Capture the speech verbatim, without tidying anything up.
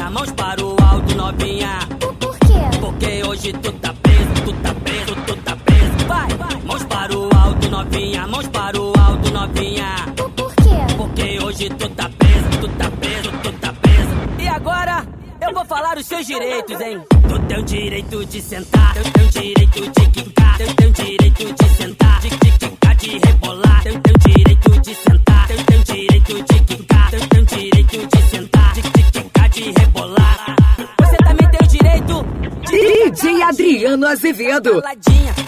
mãos para o alto, novinha. Por quê? Porque hoje tu tá preso, tu tá preso, tu tá preso. Vai, vai. Mãos para o alto, novinha, mãos para o alto, novinha. Por quê? Porque hoje tu tá preso, tu tá preso, tu tá preso. E agora eu vou falar os seus direitos, hein? Tu tem o direito de sentar, tu tem o direito de quicar, tu tem o direito de sentar, de quicar, de rebolar, tu tem o direito de sentar, tu tem o direito de quicar, tu tem o direito de sentar, de quicar, de rebolar. Você também tem o direito D J Adriano Azevedo. Caladinha,